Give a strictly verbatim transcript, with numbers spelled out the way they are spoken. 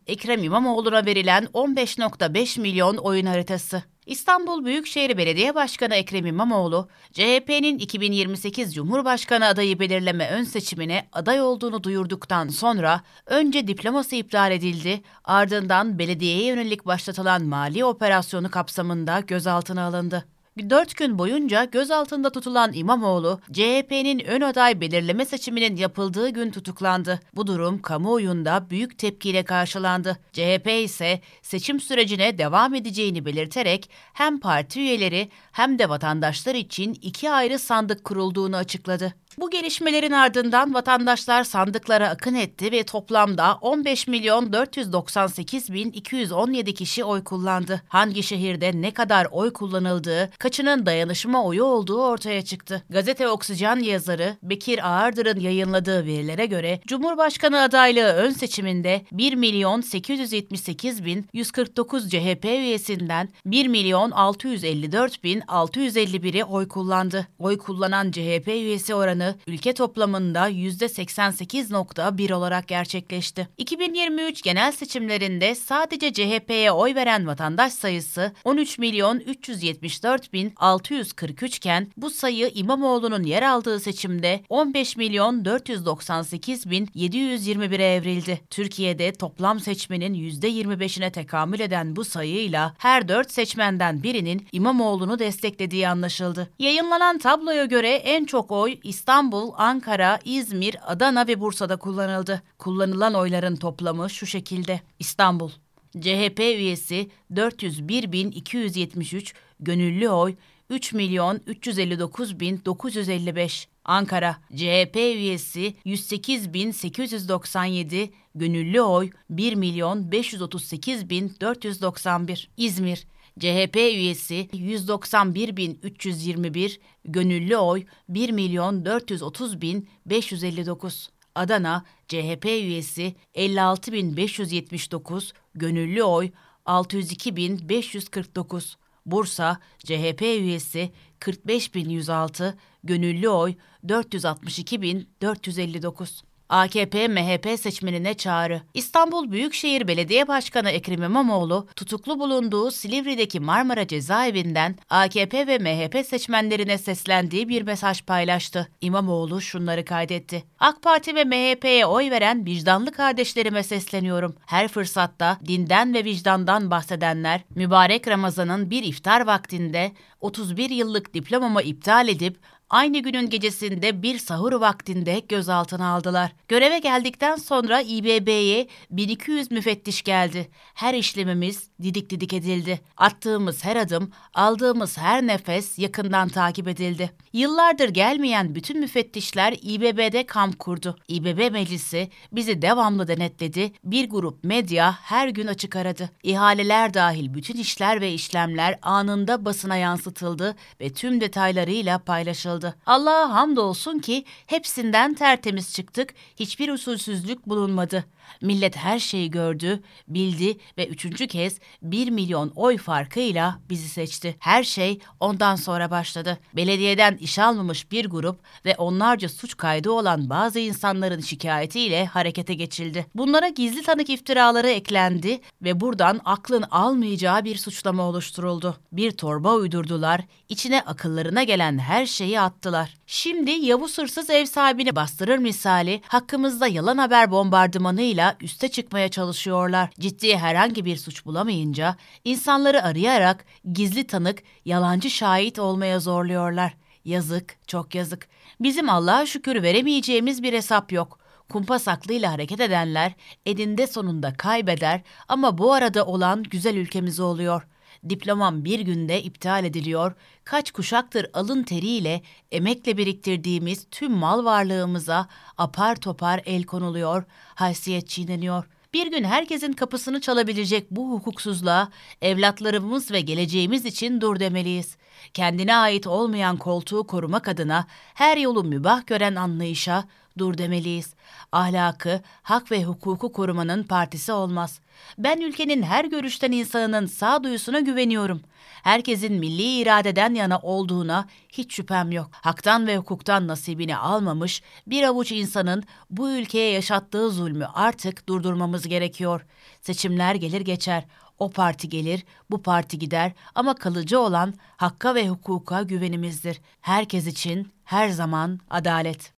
Ekrem İmamoğlu'na verilen on beş nokta beş milyon oyun haritası. İstanbul Büyükşehir Belediye Başkanı Ekrem İmamoğlu, C H P'nin iki bin yirmi sekiz Cumhurbaşkanı adayı belirleme ön seçimine aday olduğunu duyurduktan sonra önce diploması iptal edildi, ardından belediyeye yönelik başlatılan mali operasyonu kapsamında gözaltına alındı. Dört gün boyunca gözaltında tutulan İmamoğlu, C H P'nin ön aday belirleme seçiminin yapıldığı gün tutuklandı. Bu durum kamuoyunda büyük tepkiyle karşılandı. C H P ise seçim sürecine devam edeceğini belirterek hem parti üyeleri hem de vatandaşlar için iki ayrı sandık kurulduğunu açıkladı. Bu gelişmelerin ardından vatandaşlar sandıklara akın etti ve toplamda on beş milyon dört yüz doksan sekiz bin iki yüz on yedi kişi oy kullandı. Hangi şehirde ne kadar oy kullanıldığı, kaçının dayanışma oyu olduğu ortaya çıktı. Gazete Oksijen yazarı Bekir Ağırdır'ın yayınladığı verilere göre Cumhurbaşkanı adaylığı ön seçiminde bir milyon sekiz yüz yetmiş sekiz bin yüz kırk dokuz C H P üyesinden bir milyon altı yüz elli dört bin altı yüz elli biri oy kullandı. Oy kullanan C H P üyesi oranı ülke toplamında yüzde seksen sekiz nokta bir olarak gerçekleşti. iki bin yirmi üç genel seçimlerinde sadece C H P'ye oy veren vatandaş sayısı on üç milyon üç yüz yetmiş dört bin altı yüz kırk üç iken bu sayı İmamoğlu'nun yer aldığı seçimde on beş milyon dört yüz doksan sekiz bin yedi yüz yirmi bire evrildi. Türkiye'de toplam seçmenin yüzde yirmi beşine tekamül eden bu sayıyla her dört seçmenden birinin İmamoğlu'nu desteklediği anlaşıldı. Yayınlanan tabloya göre en çok oy İstanbul İstanbul, Ankara, İzmir, Adana ve Bursa'da kullanıldı. Kullanılan oyların toplamı şu şekilde. İstanbul, C H P üyesi dört yüz bir bin iki yüz yetmiş üç, gönüllü oy üç milyon üç yüz elli dokuz bin dokuz yüz elli beş. Ankara, C H P üyesi yüz sekiz bin sekiz yüz doksan yedi, gönüllü oy bir milyon beş yüz otuz sekiz bin dört yüz doksan bir. İzmir, C H P üyesi yüz doksan bir bin üç yüz yirmi bir, gönüllü oy bir milyon dört yüz otuz bin beş yüz elli dokuz. Adana, C H P üyesi elli altı bin beş yüz yetmiş dokuz, gönüllü oy altı yüz iki bin beş yüz kırk dokuz. Bursa, C H P üyesi kırk beş bin yüz altı, gönüllü oy dört yüz altmış iki bin dört yüz elli dokuz. A K P M H P seçmenine çağrı. İstanbul Büyükşehir Belediye Başkanı Ekrem İmamoğlu, tutuklu bulunduğu Silivri'deki Marmara Cezaevinden A K P ve M H P seçmenlerine seslendiği bir mesaj paylaştı. İmamoğlu şunları kaydetti. AK Parti ve M H P'ye oy veren vicdanlı kardeşlerime sesleniyorum. Her fırsatta dinden ve vicdandan bahsedenler, mübarek Ramazan'ın bir iftar vaktinde otuz bir yıllık diplomamı iptal edip aynı günün gecesinde bir sahur vaktinde gözaltına aldılar. Göreve geldikten sonra İ B B'ye bin iki yüz müfettiş geldi. Her işlemimiz didik didik edildi. Attığımız her adım, aldığımız her nefes yakından takip edildi. Yıllardır gelmeyen bütün müfettişler İ B B'de kamp kurdu. İ B B meclisi bizi devamlı denetledi. Bir grup medya her gün açık aradı. İhaleler dahil bütün işler ve işlemler anında basına yansıtıldı ve tüm detaylarıyla paylaşıldı. Allah'a hamdolsun ki hepsinden tertemiz çıktık, hiçbir usulsüzlük bulunmadı. Millet her şeyi gördü, bildi ve üçüncü kez bir milyon oy farkıyla bizi seçti. Her şey ondan sonra başladı. Belediyeden iş almamış bir grup ve onlarca suç kaydı olan bazı insanların şikayetiyle harekete geçildi. Bunlara gizli tanık iftiraları eklendi ve buradan aklın almayacağı bir suçlama oluşturuldu. Bir torba uydurdular, içine akıllarına gelen her şeyi attılar. Şimdi Yavuz hırsız ev sahibini bastırır misali hakkımızda yalan haber bombardımanıyla üste çıkmaya çalışıyorlar. Ciddi herhangi bir suç bulamayınca insanları arayarak gizli tanık, yalancı şahit olmaya zorluyorlar. Yazık, çok yazık. Bizim Allah'a şükür veremeyeceğimiz bir hesap yok. Kumpas aklıyla hareket edenler eninde sonunda kaybeder ama bu arada olan güzel ülkemize oluyor. Diplomam bir günde iptal ediliyor, kaç kuşaktır alın teriyle, emekle biriktirdiğimiz tüm mal varlığımıza apar topar el konuluyor, haysiyet çiğneniyor. Bir gün herkesin kapısını çalabilecek bu hukuksuzluğa evlatlarımız ve geleceğimiz için dur demeliyiz. Kendine ait olmayan koltuğu korumak adına her yolu mübah gören anlayışa dur demeliyiz. Ahlakı, hak ve hukuku korumanın partisi olmaz. Ben ülkenin her görüşten insanının sağduyusuna güveniyorum. Herkesin milli iradeden yana olduğuna hiç şüphem yok. Haktan ve hukuktan nasibini almamış bir avuç insanın bu ülkeye yaşattığı zulmü artık durdurmamız gerekiyor. Seçimler gelir geçer. O parti gelir, bu parti gider ama kalıcı olan hakka ve hukuka güvenimizdir. Herkes için her zaman adalet.